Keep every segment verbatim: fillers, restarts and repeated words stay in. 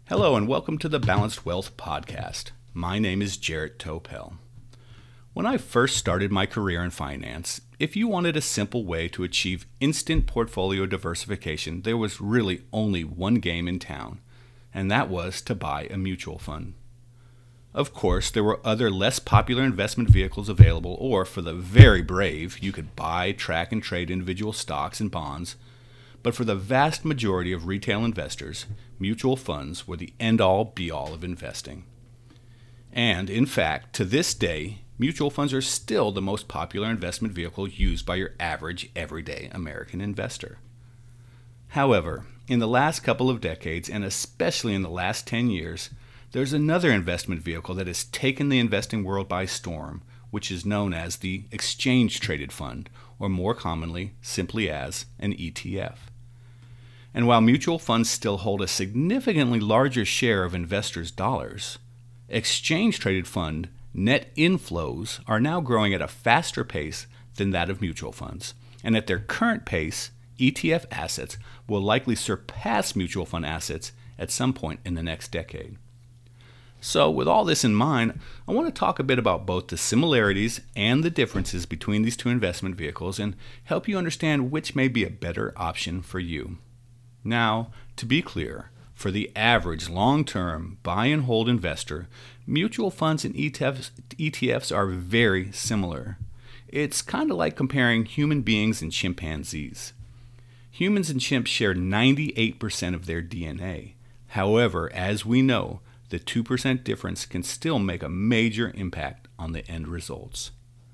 Hello and welcome to the Balanced Wealth Podcast. My name is Jarrett Topel. When I first started my career in finance, if you wanted a simple way to achieve instant portfolio diversification, there was really only one game in town, and that was to buy a mutual fund. Of course, there were other less popular investment vehicles available, or for the very brave, you could buy, track, and trade individual stocks and bonds. But for the vast majority of retail investors, mutual funds were the end-all, be-all of investing. And, in fact, to this day, mutual funds are still the most popular investment vehicle used by your average, everyday American investor. However, in the last couple of decades, and especially in the last ten years, there's another investment vehicle that has taken the investing world by storm, which is known as the exchange-traded fund, or more commonly, simply as an E T F. And while mutual funds still hold a significantly larger share of investors' dollars, exchange-traded fund net inflows are now growing at a faster pace than that of mutual funds. And at their current pace, E T F assets will likely surpass mutual fund assets at some point in the next decade. So with all this in mind, I want to talk a bit about both the similarities and the differences between these two investment vehicles and help you understand which may be a better option for you. Now, to be clear, for the average long-term buy and hold investor, mutual funds and E T Fs, E T Fs are very similar. It's kind of like comparing human beings and chimpanzees. Humans and chimps share ninety-eight percent of their D N A. However, as we know, the two percent difference can still make a major impact on the end results.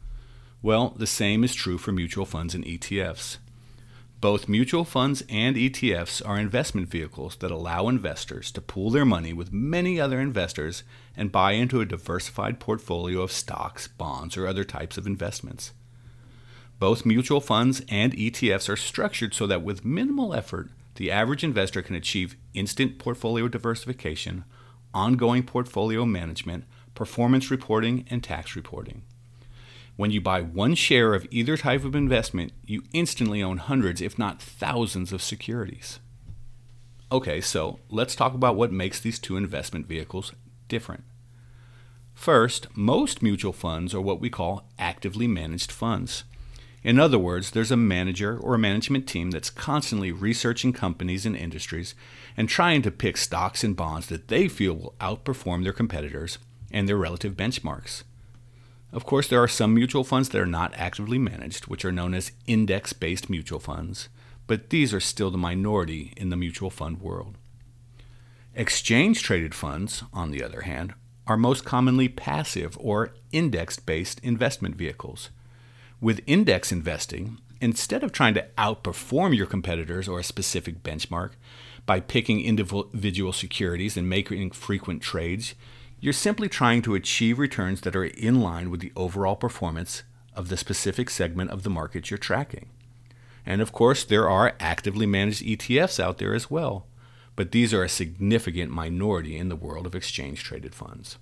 Well, the same is true for mutual funds and E T Fs. Both mutual funds and E T Fs are investment vehicles that allow investors to pool their money with many other investors and buy into a diversified portfolio of stocks, bonds, or other types of investments. Both mutual funds and E T Fs are structured so that with minimal effort, the average investor can achieve instant portfolio diversification, ongoing portfolio management, performance reporting, and tax reporting. When you buy one share of either type of investment, you instantly own hundreds, if not thousands, of securities. Okay, so let's talk about what makes these two investment vehicles different. First, most mutual funds are what we call actively managed funds. In other words, there's a manager or a management team that's constantly researching companies and industries and trying to pick stocks and bonds that they feel will outperform their competitors and their relative benchmarks. Of course, there are some mutual funds that are not actively managed, which are known as index-based mutual funds, but these are still the minority in the mutual fund world. Exchange-traded funds, on the other hand, are most commonly passive or index-based investment vehicles. With index investing, instead of trying to outperform your competitors or a specific benchmark by picking individual securities and making frequent trades, you're simply trying to achieve returns that are in line with the overall performance of the specific segment of the market you're tracking. And of course, there are actively managed E T Fs out there as well, but these are a significant minority in the world of exchange-traded funds.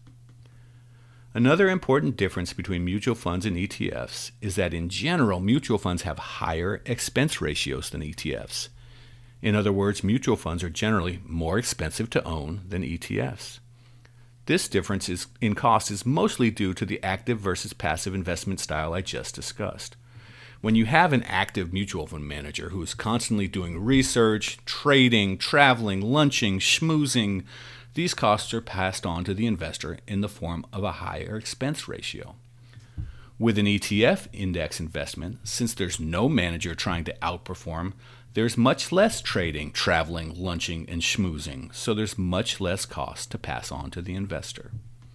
Another important difference between mutual funds and E T Fs is that in general, mutual funds have higher expense ratios than E T Fs. In other words, mutual funds are generally more expensive to own than E T Fs. This difference is, in cost is mostly due to the active versus passive investment style I just discussed. When you have an active mutual fund manager who is constantly doing research, trading, traveling, lunching, schmoozing, these costs are passed on to the investor in the form of a higher expense ratio. With an E T F index investment, since there's no manager trying to outperform, there's much less trading, traveling, lunching, and schmoozing, so there's much less cost to pass on to the investor.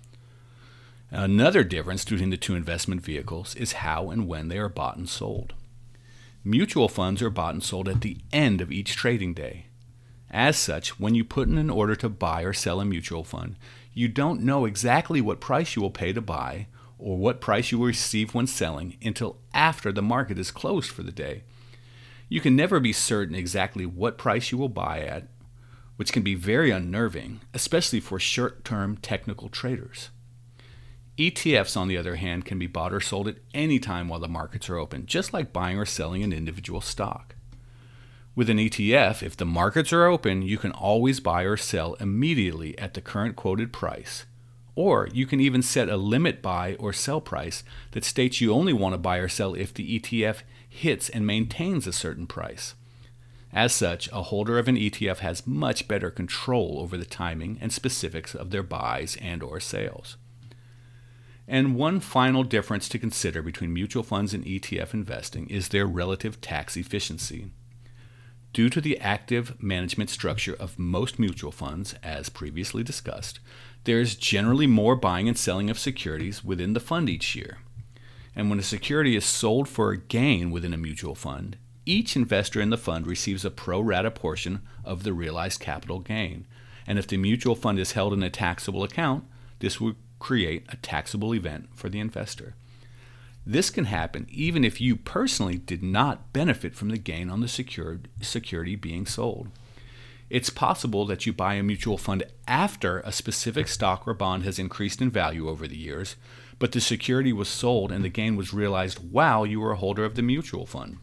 Another difference between the two investment vehicles is how and when they are bought and sold. Mutual funds are bought and sold at the end of each trading day. As such, when you put in an order to buy or sell a mutual fund, you don't know exactly what price you will pay to buy or what price you will receive when selling until after the market is closed for the day. You can never be certain exactly what price you will buy at, which can be very unnerving, especially for short-term technical traders. E T Fs, on the other hand, can be bought or sold at any time while the markets are open, just like buying or selling an individual stock. With an E T F, if the markets are open, you can always buy or sell immediately at the current quoted price. Or you can even set a limit buy or sell price that states you only want to buy or sell if the E T F hits and maintains a certain price. As such, a holder of an E T F has much better control over the timing and specifics of their buys and or sales. And one final difference to consider between mutual funds and E T F investing is their relative tax efficiency. Due to the active management structure of most mutual funds, as previously discussed, there is generally more buying and selling of securities within the fund each year. And when a security is sold for a gain within a mutual fund, each investor in the fund receives a pro rata portion of the realized capital gain. And if the mutual fund is held in a taxable account, this would create a taxable event for the investor. This can happen even if you personally did not benefit from the gain on the secured security being sold. It's possible that you buy a mutual fund after a specific stock or bond has increased in value over the years, but the security was sold and the gain was realized while you were a holder of the mutual fund.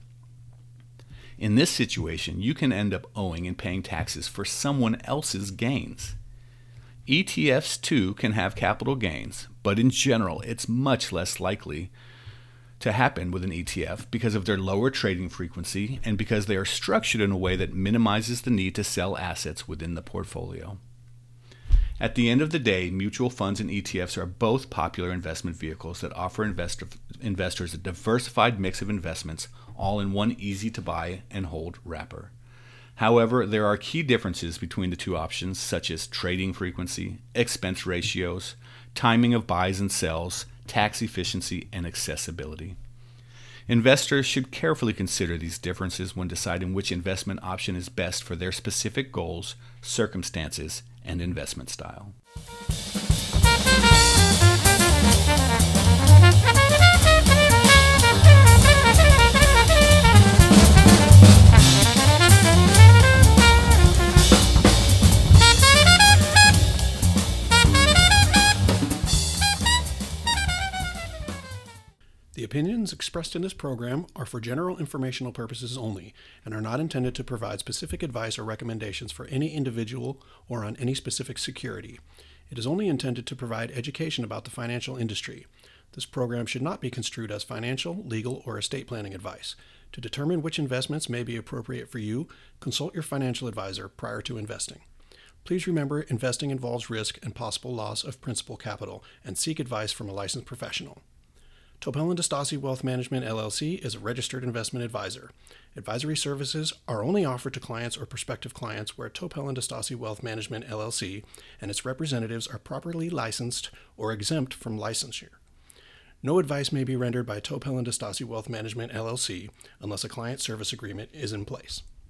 In this situation, you can end up owing and paying taxes for someone else's gains. E T Fs too can have capital gains, but in general, it's much less likely to happen with an E T F because of their lower trading frequency and because they are structured in a way that minimizes the need to sell assets within the portfolio. At the end of the day, mutual funds and E T Fs are both popular investment vehicles that offer investor, investors a diversified mix of investments all in one easy-to-buy and hold wrapper. However, there are key differences between the two options, such as trading frequency, expense ratios, timing of buys and sells, tax efficiency, and accessibility. Investors should carefully consider these differences when deciding which investment option is best for their specific goals, circumstances, and investment style. The opinions expressed in this program are for general informational purposes only and are not intended to provide specific advice or recommendations for any individual or on any specific security. It is only intended to provide education about the financial industry. This program should not be construed as financial, legal, or estate planning advice. To determine which investments may be appropriate for you, consult your financial advisor prior to investing. Please remember, investing involves risk and possible loss of principal capital, and seek advice from a licensed professional. Topel and DeStassi Wealth Management, L L C is a registered investment advisor. Advisory services are only offered to clients or prospective clients where Topel and DeStassi Wealth Management, L L C and its representatives are properly licensed or exempt from licensure. No advice may be rendered by Topel and DeStassi Wealth Management, L L C unless a client service agreement is in place.